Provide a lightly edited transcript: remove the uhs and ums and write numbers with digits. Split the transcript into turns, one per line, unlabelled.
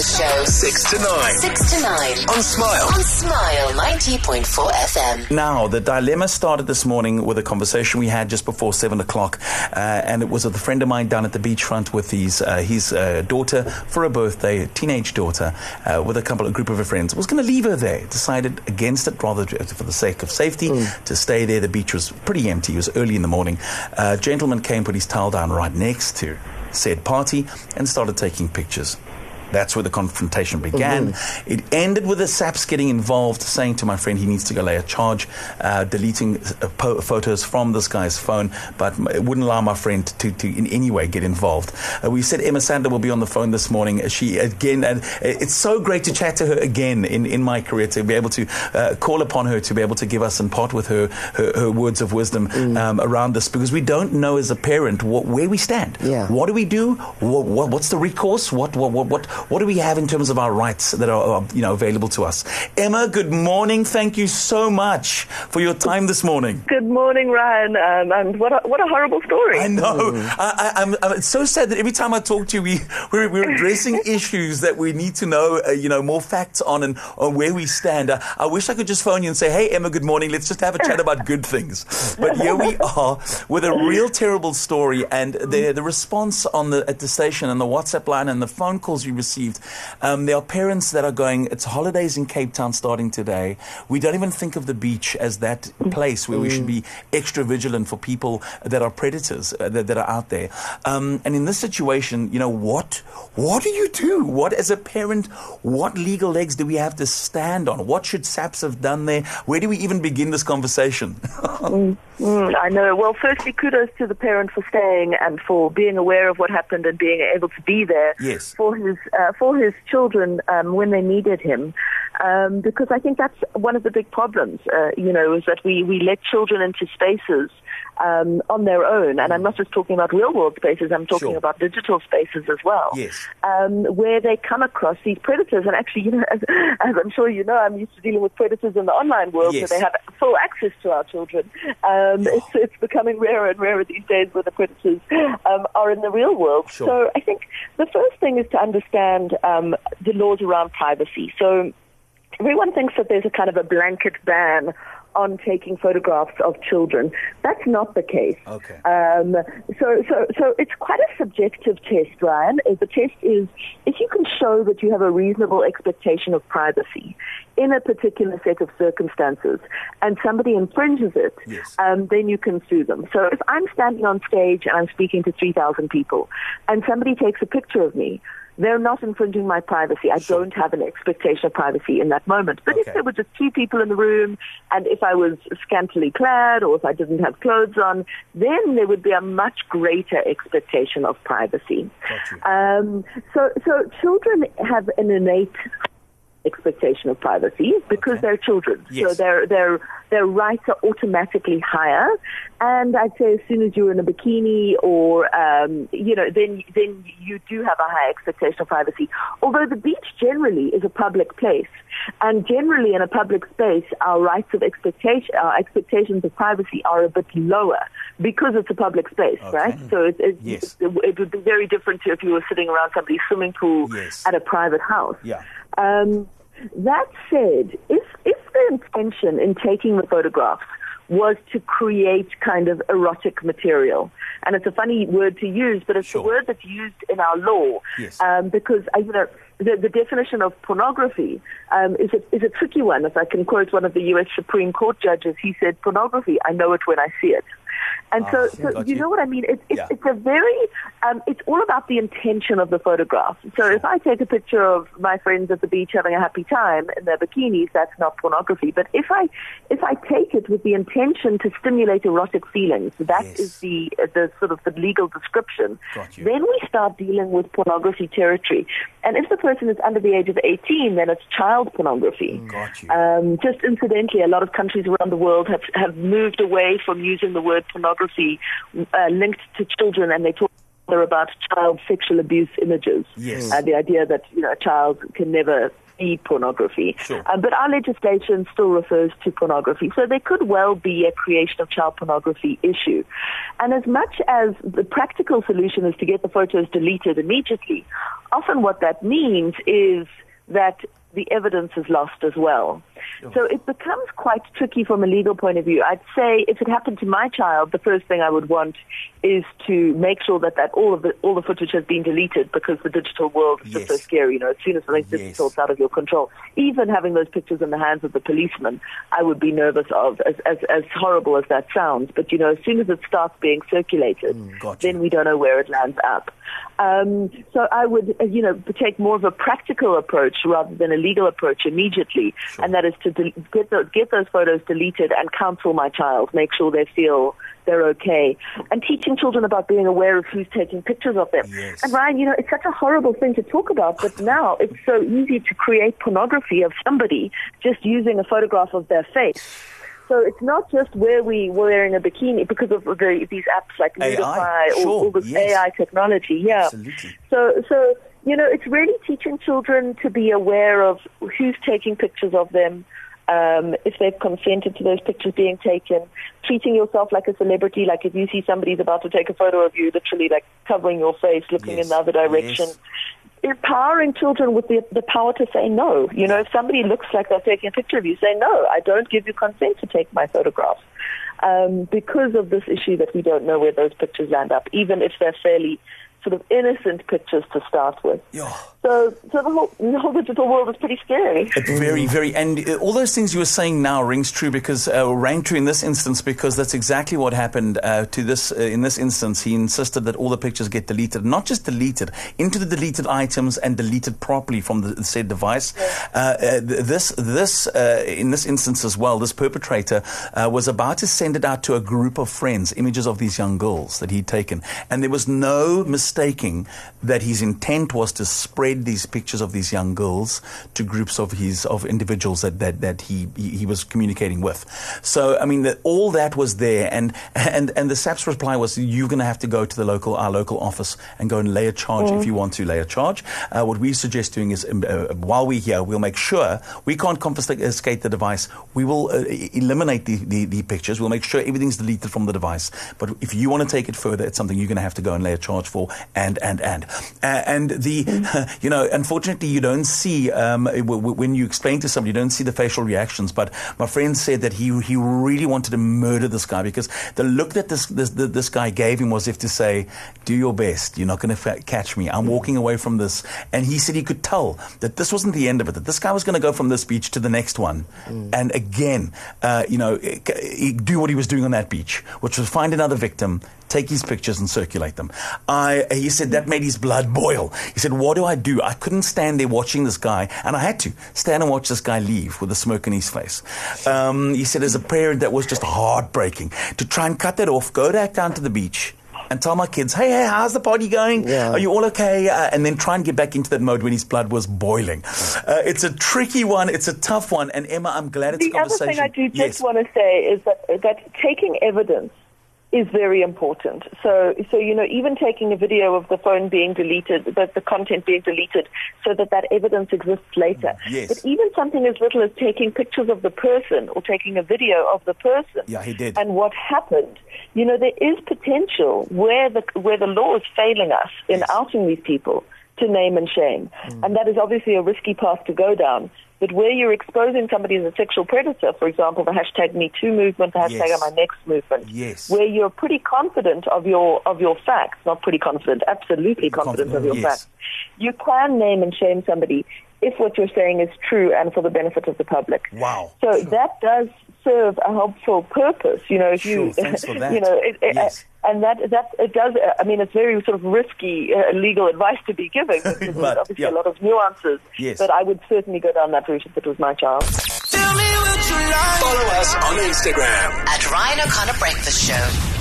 Breakfast Show.
6 to 9.
6 to 9.
On Smile.
On Smile 90.4 FM.
Now, the dilemma started this morning with a conversation we had just before 7 o'clock. And it was with a friend of mine down at the beachfront with his daughter for a birthday, a teenage daughter, with a group of her friends. Was going to leave her there. Decided against it, rather for the sake of safety, to stay there. The beach was pretty empty. It was early in the morning. A gentleman came, put his towel down right next to said party and started taking pictures. That's where the confrontation began. It ended with the SAPS getting involved, saying to my friend he needs to go lay a charge, deleting photos from this guy's phone, but it wouldn't allow my friend to in any way get involved. We said Emma Sander will be on the phone this morning. She, again, it's so great to chat to her again in my career, to be able to call upon her, to be able to give us and part with her words of wisdom around this, because we don't know as a parent where we stand.
Yeah.
What do we do? What's the recourse? What do we have in terms of our rights that are available to us? Emma, good morning. Thank you so much for your time this morning.
Good morning, Ryan. And what a horrible story.
I know. It's so sad that every time I talk to you, we're addressing issues that we need to know, more facts on and on where we stand. I wish I could just phone you and say, hey, Emma, good morning. Let's just have a chat about good things. But here we are with a real terrible story, and the response at the station and the WhatsApp line and the phone calls you received. There are parents that are going, it's holidays in Cape Town starting today. We don't even think of the beach as that place where we should be extra vigilant for people that are predators that are out there. And in this situation, what do you do? What, as a parent, what legal legs do we have to stand on? What should SAPS have done there? Where do we even begin this conversation?
I know. Well, firstly, kudos to the parent for staying and for being aware of what happened and being able to be there for his children when they needed him. Because I think that's one of the big problems, is that we let children into spaces on their own. And I'm not just talking about real-world spaces, I'm talking about digital spaces as well.
Yes.
Where they come across these predators. And actually, as I'm sure you know, I'm used to dealing with predators in the online world,
yes.
so they have full access to our children. It's becoming rarer and rarer these days where the predators are in the real world.
Sure.
So I think the first thing is to understand the laws around privacy. So everyone thinks that there's a kind of a blanket ban on taking photographs of children. That's not the case.
Okay.
So it's quite a subjective test, Ryan. The test is if you can show that you have a reasonable expectation of privacy in a particular set of circumstances and somebody infringes it,
yes.
Then you can sue them. So if I'm standing on stage and I'm speaking to 3,000 people and somebody takes a picture of me, they're not infringing my privacy. I don't have an expectation of privacy in that moment. But if there were just two people in the room, and if I was scantily clad, or if I didn't have clothes on, then there would be a much greater expectation of privacy. So children have an innate expectation of privacy because they're children.
Yes.
So their rights are automatically higher. And I'd say as soon as you're in a bikini or, then you do have a high expectation of privacy. Although the beach generally is a public place. And generally in a public space, our expectations of privacy are a bit lower because it's a public space, right? So it would be very different to if you were sitting around somebody's swimming pool at a private house.
Yeah.
That said, if the intention in taking the photographs was to create kind of erotic material, and it's a funny word to use, but it's the word that's used in our law, because the definition of pornography is a tricky one. If I can quote one of the U.S. Supreme Court judges, he said, "Pornography, I know it when I see it." And so you know what I mean? It's a very, it's all about the intention of the photograph. So if I take a picture of my friends at the beach having a happy time in their bikinis, that's not pornography. But if I take it with the intention to stimulate erotic feelings, that is the sort of the legal description, then we start dealing with pornography territory. And if the person is under the age of 18, then it's child pornography. Just incidentally, a lot of countries around the world have moved away from using the word pornography linked to children, and they talk about child sexual abuse images. The idea that a child can never see pornography. But our legislation still refers to pornography. So there could well be a creation of child pornography issue. And as much as the practical solution is to get the photos deleted immediately, often what that means is that the evidence is lost as well. So it becomes quite tricky from a legal point of view. I'd say if it happened to my child, the first thing I would want is to make sure that all the footage has been deleted, because the digital world is just so scary. As soon as something's digital, it's out of your control. Even having those pictures in the hands of the policeman, I would be nervous of, as horrible as that sounds. But, as soon as it starts being circulated, then we don't know where it lands up. So I would, take more of a practical approach rather than a legal approach immediately, and that is to get those photos deleted and counsel my child, make sure they feel they're okay, and teaching children about being aware of who's taking pictures of them. And Ryan, it's such a horrible thing to talk about, but now it's so easy to create pornography of somebody just using a photograph of their face. So it's not just where we were wearing a bikini, because of these apps like Nudify, all this AI technology.
Absolutely.
So it's really teaching children to be aware of who's taking pictures of them, if they've consented to those pictures being taken, treating yourself like a celebrity, like if you see somebody's about to take a photo of you, literally like covering your face, looking in the other direction. Empowering children with the power to say no. If somebody looks like they're taking a picture of you, say, no, I don't give you consent to take my photographs. Because of this issue that we don't know where those pictures land up, even if they're fairly sort of innocent pictures to start with. So the whole digital world is pretty scary.
Very, very, and all those things you were saying now rang true in this instance, because that's exactly what happened to this. In this instance, he insisted that all the pictures get deleted, not just deleted, into the deleted items and deleted properly from the said device. In this instance as well, this perpetrator was about to send it out to a group of friends, images of these young girls that he'd taken, and there was no mistaking that his intent was to spread these pictures of these young girls to groups of individuals that he was communicating with. So all that was there, and the SAP's reply was, you're going to have to go to our local office and go and lay a charge if you want to lay a charge. What we suggest doing is, while we're here, we'll make sure we can't confiscate the device. We will eliminate the pictures. We'll make sure everything's deleted from the device. But if you want to take it further, it's something you're going to have to go and lay a charge for. Unfortunately, you don't see, when you explain to somebody, you don't see the facial reactions. But my friend said that he really wanted to murder this guy, because the look that this guy gave him was if to say, do your best. You're not going to catch me. I'm walking away from this. And he said he could tell that this wasn't the end of it, that this guy was going to go from this beach to the next one. And again, do what he was doing on that beach, which was find another victim, take his pictures and circulate them. He said that made his blood boil. He said, what do? I couldn't stand there watching this guy, and I had to stand and watch this guy leave with a smirk on his face. He said, as a parent, that was just heartbreaking to try and cut that off, go back down to the beach and tell my kids, hey, how's the party going? Are you all okay? And then try and get back into that mode when his blood was boiling. It's a tricky one. It's a tough one. And Emma, I'm glad it's a conversation.
The other thing I do just want to say is that taking evidence is very important. So even taking a video of the phone being deleted, the content being deleted, so that evidence exists later. But even something as little as taking pictures of the person or taking a video of the person.
He did.
And what happened. There is potential where the law is failing us in outing these people to name and shame. And that is obviously a risky path to go down. But where you're exposing somebody as a sexual predator, for example, the hashtag #MeToo movement, the hashtag #MyNext movement, where you're pretty confident of your facts, not pretty confident, absolutely confident of your facts, you can name and shame somebody if what you're saying is true and for the benefit of the public.
Wow.
So that does serve a helpful purpose. If you,
thanks for that.
And that it does. It's very sort of risky legal advice to be giving. Because there's obviously a lot of nuances. But I would certainly go down that route if it was my child.
Tell me what you like. Follow us on Instagram
at Ryan O'Connor Breakfast Show.